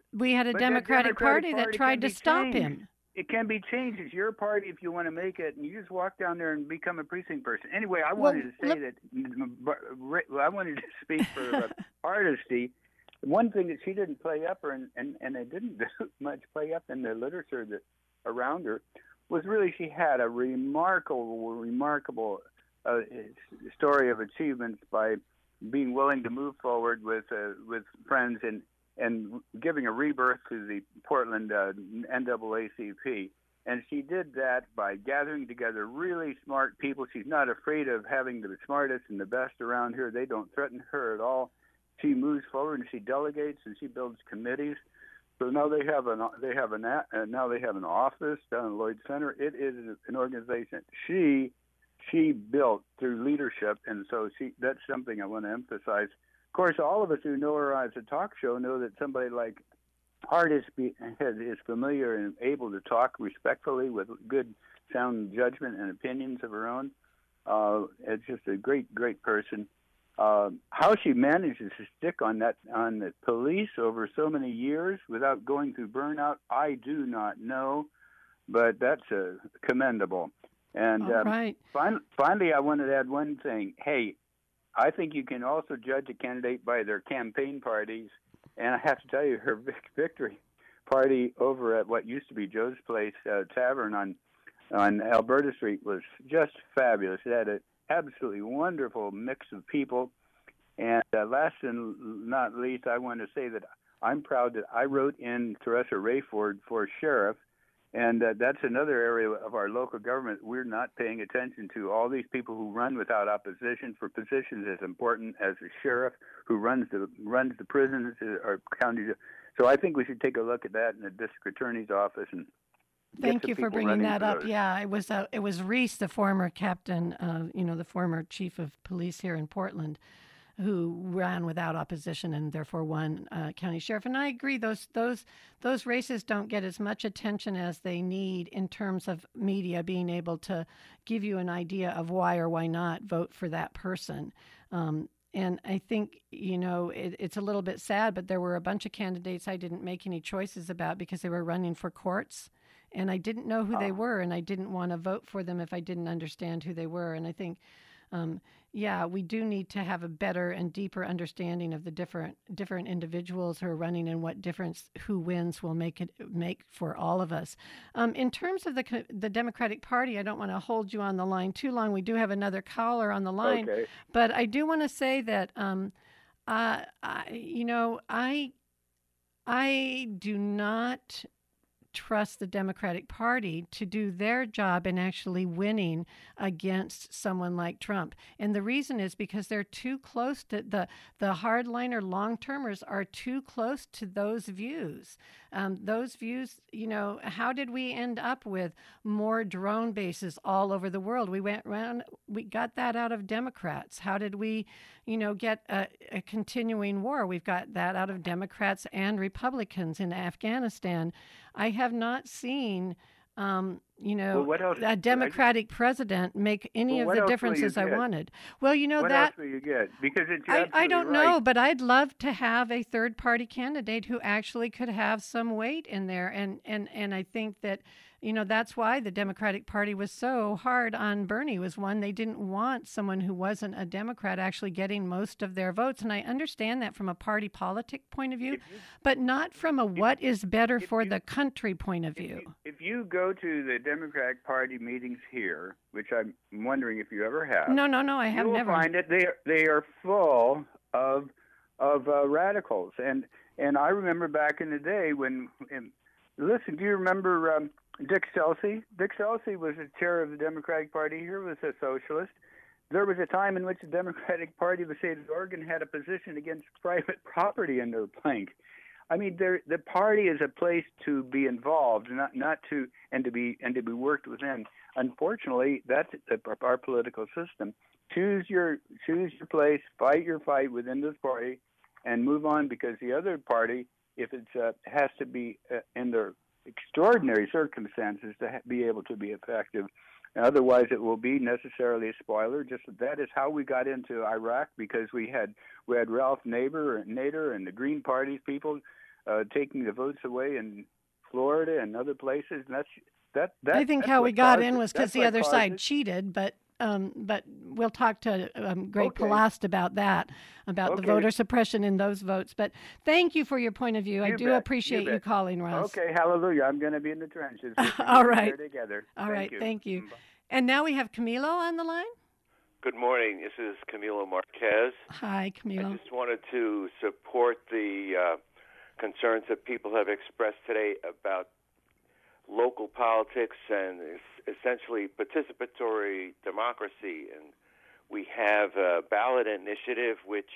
tried to stop him. It can be changed. It's your party if you want to make it, and you just walk down there and become a precinct person. Anyway, I wanted to say that I wanted to speak for Hardesty. One thing that she didn't play up, and it didn't do much play up in the literature that around her, was really she had a remarkable story of achievements by being willing to move forward with friends and giving a rebirth to the Portland NAACP. And she did that by gathering together really smart people. She's not afraid of having the smartest and the best around her. They don't threaten her at all. She moves forward and she delegates and she builds committees. So now they have an office down in Lloyd Center. It is an organization she built through leadership, and so that's something I want to emphasize. Of course, all of us who know her as a talk show know that somebody like Hardesty is familiar and able to talk respectfully with good, sound judgment and opinions of her own. It's just a great person. How she manages to stick on the police over so many years without going through burnout, I do not know, but that's commendable. And right. Finally, I wanted to add one thing. Hey, I think you can also judge a candidate by their campaign parties, and I have to tell you, her victory party over at what used to be Joe's Place Tavern on Alberta Street was just fabulous. It had an absolutely wonderful mix of people. And last and not least, I want to say that I'm proud that I wrote in Teresa Rayford for sheriff, and that's another area of our local government we're not paying attention to. All these people who run without opposition for positions as important as the sheriff, who runs the prisons or county. So I think we should take a look at that in the district attorney's office and. Thank you for bringing that up. Yeah, it was Reese, the former captain, the former chief of police here in Portland, who ran without opposition and therefore won county sheriff. And I agree, those races don't get as much attention as they need in terms of media being able to give you an idea of why or why not vote for that person. And I think, it's a little bit sad, but there were a bunch of candidates I didn't make any choices about because they were running for courts. And I didn't know who they were, and I didn't want to vote for them if I didn't understand who they were. And I think, we do need to have a better and deeper understanding of the different individuals who are running and what difference who wins will make for all of us. In terms of the Democratic Party, I don't want to hold you on the line too long. We do have another caller on the line, okay. But I do want to say that I do not trust the Democratic Party to do their job in actually winning against someone like Trump. And the reason is because they're too close to the hardliner long-termers are too close to those views. Those views, how did we end up with more drone bases all over the world? We got that out of Democrats. How did we, get a continuing war? We've got that out of Democrats and Republicans in Afghanistan. I have not seen, a Democratic president make any of the differences I wanted. Well, what else will you get? Because it's I don't right. know, but I'd love to have a third-party candidate who actually could have some weight in there, and I think that. That's why the Democratic Party was so hard on Bernie, was one, they didn't want someone who wasn't a Democrat actually getting most of their votes. And I understand that from a party politic point of view, but not from a what is better for the country point of view. If you go to the Democratic Party meetings here, which I'm wondering if you ever have. No, I have never. You will find that they are full of radicals. And I remember back in the day when, listen, do you remember Dick Stelsey? Dick Stelsey was the chair of the Democratic Party here, was a socialist. There was a time in which the Democratic Party of the state of Oregon had a position against private property in their plank. I mean, the party is a place to be involved, not to be worked within. Unfortunately, that's our political system. Choose your place, fight your fight within this party, and move on, because the other party, if it has to be in their extraordinary circumstances to be able to be effective. Otherwise, it will be necessarily a spoiler. Just that is how we got into Iraq, because we had Ralph Nader and the Green Party people taking the votes away in Florida and other places. And I think how we got in was because the other side cheated, but we'll talk to Greg Palast about that, the voter suppression in those votes. But thank you for your point of view. I do appreciate you calling, Russ. Okay, hallelujah. I'm going to be in the trenches. All right. Together. All right, thank you. And now we have Camilo on the line. Good morning. This is Camilo Marquez. Hi, Camilo. I just wanted to support the concerns that people have expressed today about local politics and essentially participatory democracy. And we have a ballot initiative which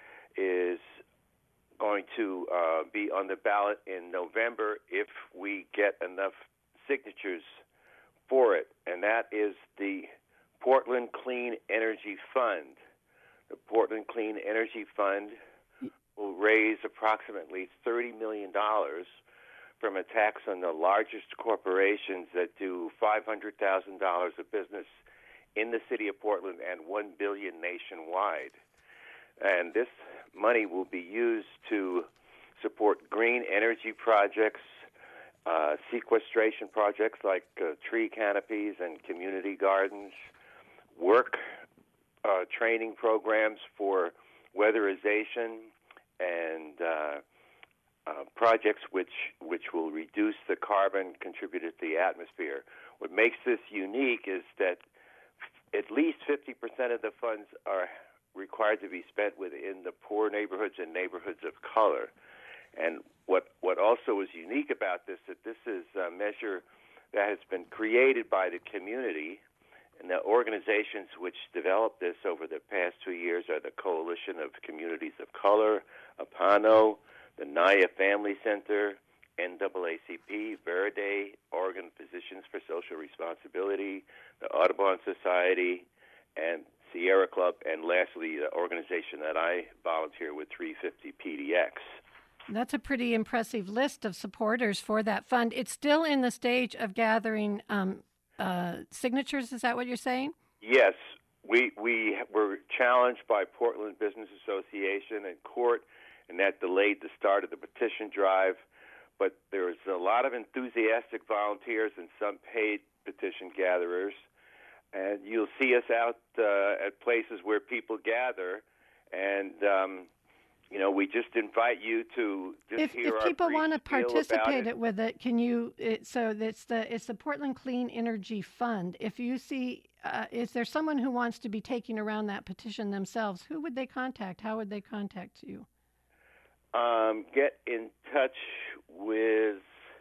is going to be on the ballot in November if we get enough signatures for it, and that is the Portland Clean Energy Fund. The Portland Clean Energy Fund will raise approximately $30 million from a tax on the largest corporations that do $500,000 of business in the city of Portland and $1 billion nationwide. and this money will be used to support green energy projects, sequestration projects like tree canopies and community gardens, work training programs for weatherization, and projects which will reduce the carbon contributed to the atmosphere. What makes this unique is that at least 50% of the funds are required to be spent within the poor neighborhoods and neighborhoods of color. And what also is unique about this, that this is a measure that has been created by the community, and the organizations which developed this over the past 2 years are the Coalition of Communities of Color, APANO, the NAYA Family Center, NAACP, Verde, Oregon Physicians for Social Responsibility, the Audubon Society, and Sierra Club, and lastly, the organization that I volunteer with, 350 PDX. That's a pretty impressive list of supporters for that fund. It's still in the stage of gathering signatures. Is that what you're saying? Yes. We were challenged by Portland Business Association and court, and that delayed the start of the petition drive. But there's a lot of enthusiastic volunteers and some paid petition gatherers. And you'll see us out at places where people gather. And, we just invite you to just hear our if people want to spiel participate about with it, can you? It's the Portland Clean Energy Fund. If you see, is there someone who wants to be taking around that petition themselves? Who would they contact? How would they contact you? Get in touch with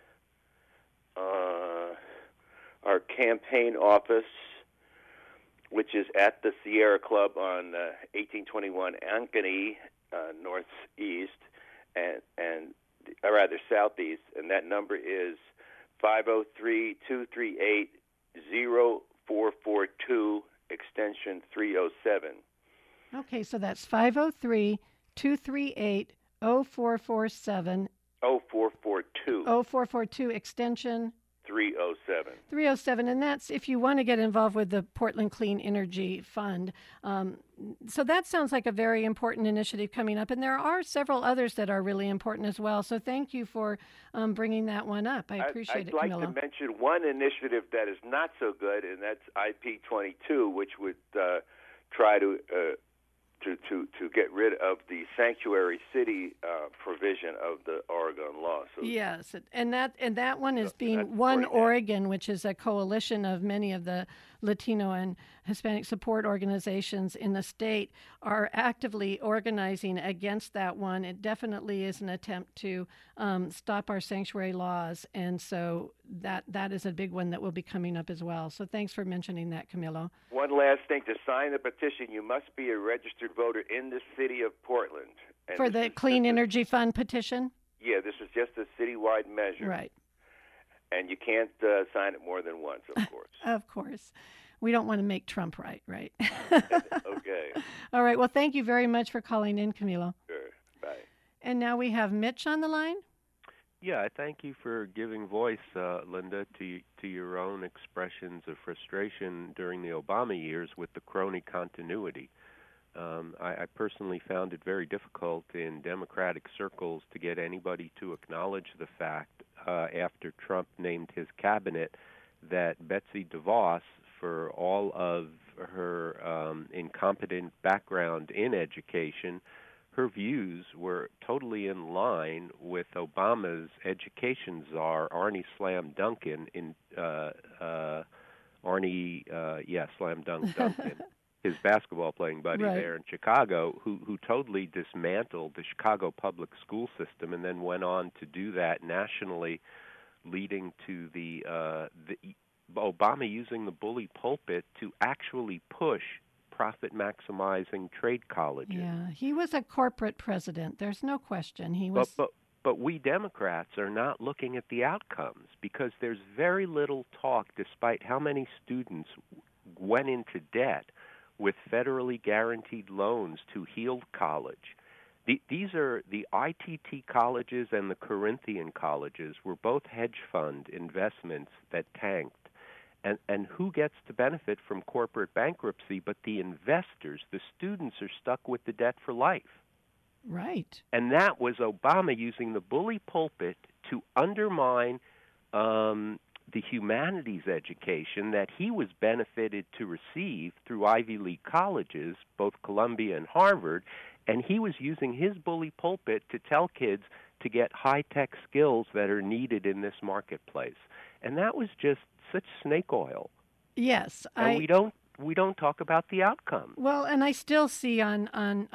our campaign office, which is at the Sierra Club on 1821 Ankeny, northeast, and rather southeast, and that number is 503-238-0442, extension 307. Okay, so that's 503-238-0447. 0442. 0442, extension 307. 307, and that's if you want to get involved with the Portland Clean Energy Fund. So that sounds like a very important initiative coming up, and there are several others that are really important as well. So thank you for bringing that one up. I appreciate I'd it, like Camilo. to mention one initiative that is not so good, and that's IP22, which would try to get rid of the sanctuary city provision of the Oregon law. So yes, and that one is being One Oregon, which is a coalition of many of the Latino and Hispanic support organizations in the state, are actively organizing against that one. It definitely is an attempt to stop our sanctuary laws, and so that is a big one that will be coming up as well. So thanks for mentioning that, Camilo. one last thing, to sign the petition, you must be a registered voter in the city of Portland. And For the Clean Energy Fund petition? Yeah, this is just a citywide measure. Right. And you can't sign it more than once, of course. Of course. We don't want to make Trump right? Okay. All right. Well, thank you very much for calling in, Camilo. Sure. Bye. And now we have Mitch on the line. Yeah, I thank you for giving voice, Linda, to your own expressions of frustration during the Obama years with the crony continuity. I personally found it very difficult in Democratic circles to get anybody to acknowledge the fact, after Trump named his cabinet, that Betsy DeVos, for all of her incompetent background in education, her views were totally in line with Obama's education czar, Arnie Slam Duncan, Slam Dunk Duncan, his basketball playing buddy there in Chicago, who totally dismantled the Chicago public school system and then went on to do that nationally, leading to the Obama using the bully pulpit to actually push profit-maximizing trade colleges. Yeah, he was a corporate president. There's no question. He was. But we Democrats are not looking at the outcomes because there's very little talk, despite how many students went into debt with federally guaranteed loans to Heald College. These are the ITT colleges and the Corinthian colleges were both hedge fund investments that tanked. And who gets to benefit from corporate bankruptcy but the investors? The students are stuck with the debt for life. Right. And that was Obama using the bully pulpit to undermine the humanities education that he was benefited to receive through Ivy League colleges, both Columbia and Harvard, and he was using his bully pulpit to tell kids to get high-tech skills that are needed in this marketplace. And that was just such snake oil. Yes. And we don't talk about the outcome. Well, and I still see on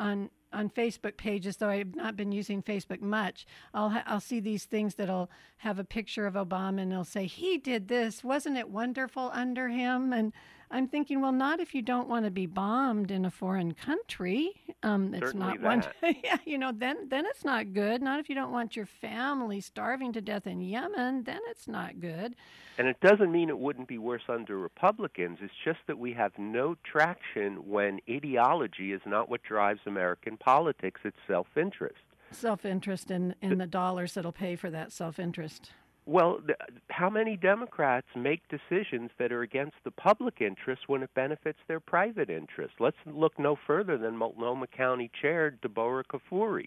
Facebook pages, though I've not been using Facebook much, I'll see these things that'll have a picture of Obama and they'll say, he did this, wasn't it wonderful under him? And I'm thinking, well, not if you don't want to be bombed in a foreign country. It's not one. Yeah, then it's not good. Not if you don't want your family starving to death in Yemen, then it's not good. And it doesn't mean it wouldn't be worse under Republicans. It's just that we have no traction when ideology is not what drives American politics. It's self-interest. Self-interest in the dollars that'll pay for that self-interest. Well, how many Democrats make decisions that are against the public interest when it benefits their private interest? Let's look no further than Multnomah County Chair Deborah Kafoury.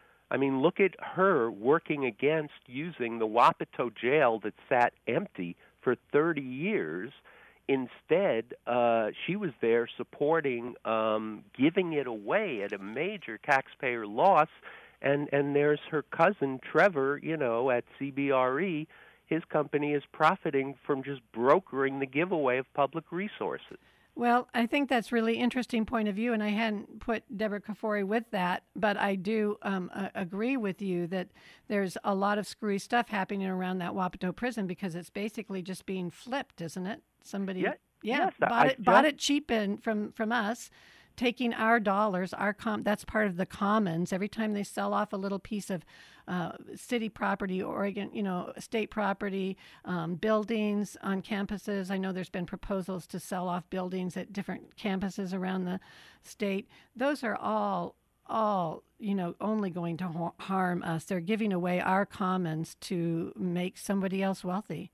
I mean, look at her working against using the Wapato jail that sat empty for 30 years. Instead, she was there supporting giving it away at a major taxpayer loss. And there's her cousin, Trevor, at CBRE. His company is profiting from just brokering the giveaway of public resources. Well, I think that's really interesting point of view, and I hadn't put Deborah Kafoury with that, but I do agree with you that there's a lot of screwy stuff happening around that Wapato prison because it's basically just being flipped, isn't it? Somebody yes, bought it cheap from us. Taking our dollars, that's part of the commons. Every time they sell off a little piece of city property, Oregon, state property, buildings on campuses. I know there's been proposals to sell off buildings at different campuses around the state. Those are all only going to harm us. They're giving away our commons to make somebody else wealthy.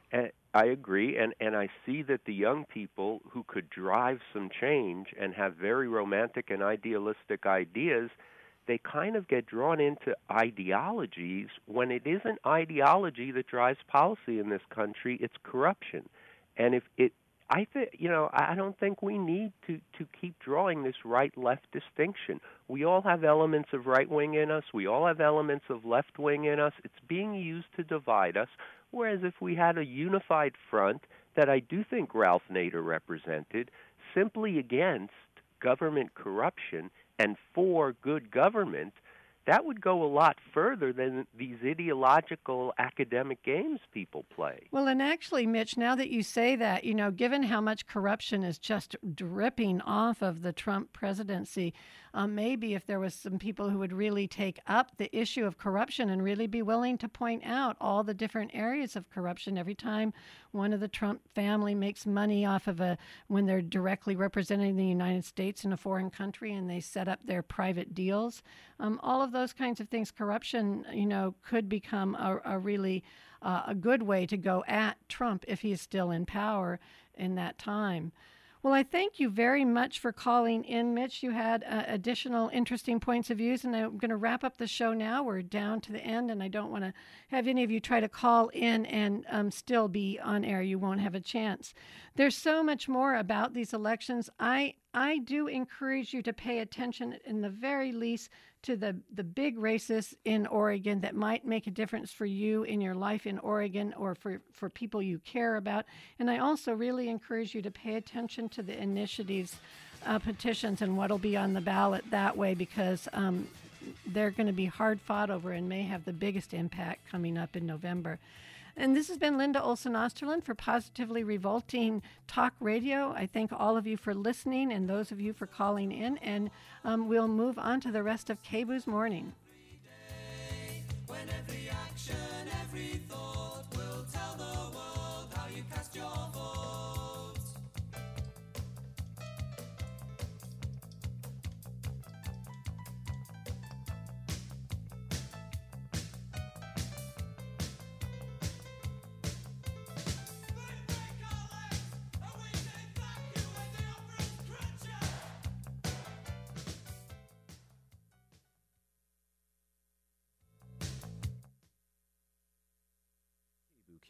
I agree, and I see that the young people who could drive some change and have very romantic and idealistic ideas, they kind of get drawn into ideologies when it isn't ideology that drives policy in this country, it's corruption. And I don't think we need to keep drawing this right-left distinction. We all have elements of right-wing in us. We all have elements of left-wing in us. It's being used to divide us. Whereas if we had a unified front that I do think Ralph Nader represented, simply against government corruption and for good government, that would go a lot further than these ideological academic games people play. Well, and actually, Mitch, now that you say that, given how much corruption is just dripping off of the Trump presidency, maybe if there was some people who would really take up the issue of corruption and really be willing to point out all the different areas of corruption every time one of the Trump family makes money off of when they're directly representing the United States in a foreign country and they set up their private deals, all of those kinds of things, corruption, could become a really a good way to go at Trump if he is still in power in that time. Well, I thank you very much for calling in, Mitch. You had additional interesting points of views, and I'm going to wrap up the show now. We're down to the end, and I don't want to have any of you try to call in and still be on air. You won't have a chance. There's so much more about these elections. I do encourage you to pay attention, in the very least, to the big races in Oregon that might make a difference for you in your life in Oregon or for people you care about. And I also really encourage you to pay attention to the initiatives, petitions, and what'll be on the ballot that way, because they're going to be hard fought over and may have the biggest impact coming up in November. And this has been Linda Olson Osterlund for Positively Revolting Talk Radio. I thank all of you for listening and those of you for calling in. And we'll move on to the rest of KBOO's Morning. When every action, every thought will tell the world how you cast your vote.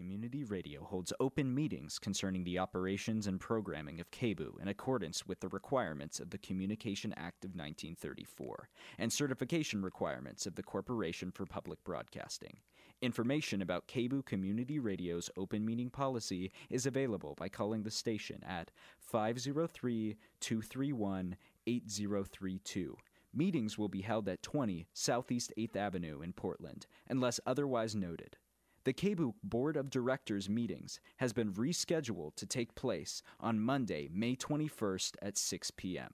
Community Radio holds open meetings concerning the operations and programming of KBOO in accordance with the requirements of the Communication Act of 1934 and certification requirements of the Corporation for Public Broadcasting. Information about KBOO Community Radio's open meeting policy is available by calling the station at 503-231-8032. Meetings will be held at 20 Southeast 8th Avenue in Portland, unless otherwise noted. The KBOO Board of Directors meetings has been rescheduled to take place on Monday, May 21st at 6 p.m.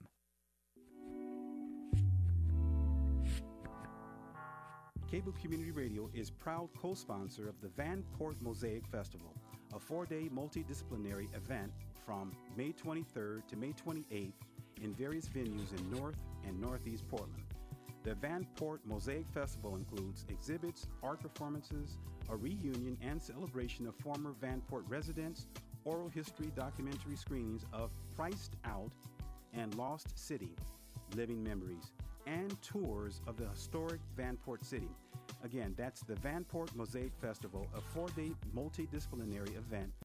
KBOO Community Radio is proud co-sponsor of the Vanport Mosaic Festival, a 4-day multidisciplinary event from May 23rd to May 28th in various venues in North and Northeast Portland. The Vanport Mosaic Festival includes exhibits, art performances, a reunion and celebration of former Vanport residents, oral history documentary screenings of Priced Out and Lost City, Living Memories, and tours of the historic Vanport City. Again, that's the Vanport Mosaic Festival, a 4-day multidisciplinary event